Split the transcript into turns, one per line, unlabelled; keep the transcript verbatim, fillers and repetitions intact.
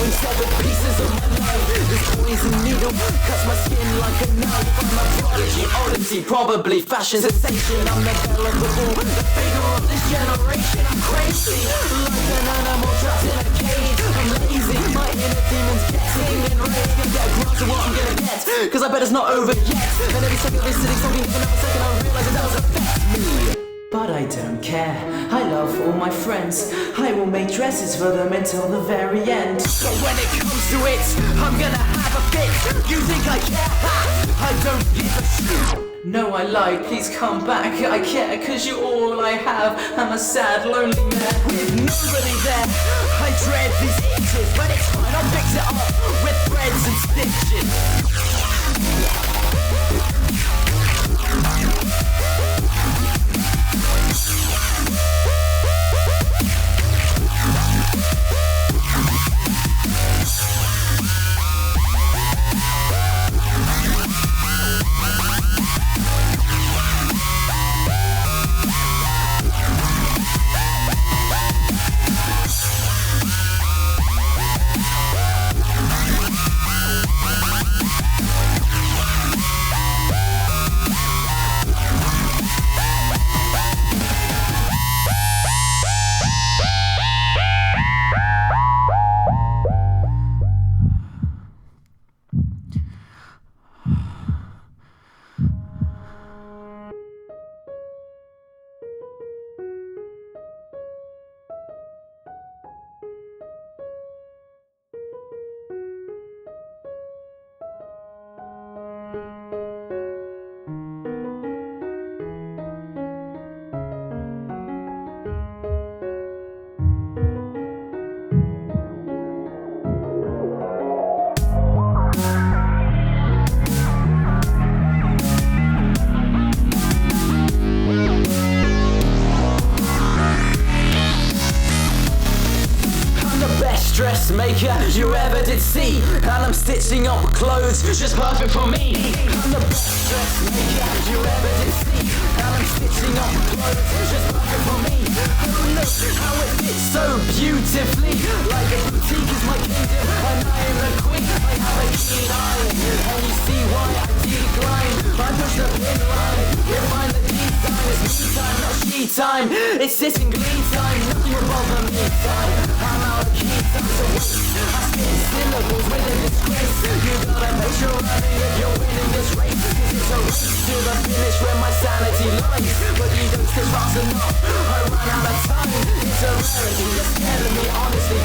in severed pieces of my life. This poison needle cuts my skin like a knife. I'm a prodigy, oddity, probably fashion sensation. I'm the belle of the ball, the figure of this generation. I'm crazy, like an animal trapped in a cage. I'm lazy, my inner demon's getting enraged. Gonna get a grasp of what I'm gonna get, cause I bet it's not over yet. And every second of this sitting talking for another second, I realize it does affect me. But I don't care, I love all my friends. I will make dresses for them until the very end. But when it comes to it, I'm gonna have a fit. You think I care? Ha! I don't give a shit. No, I lied, please come back. I care, cause you're all I have. I'm a sad, lonely man with nobody there. I dread these itches, but it's fine, I'll fix it up with threads and stitches. Dressmaker you ever did see, and I'm stitching up clothes just perfect for me. I'm the best dressmaker you ever did see, and I'm stitching up clothes just perfect for me. Oh look how it fits so beautifully, like a boutique is my kingdom and I am the queen. I have a keen eye, and you see why I decline. I push the pin line, refine the design. It's me time, not she time. It's sitting glee time, nothing will bother me time. I'm out of key time. I spit syllables with a disgrace. You gotta make sure I mean if you're winning this race, cause it's a race to the finish where my sanity lies. But you don't stitch fast enough, I run out of time. It's a rarity, you're scaring me honestly.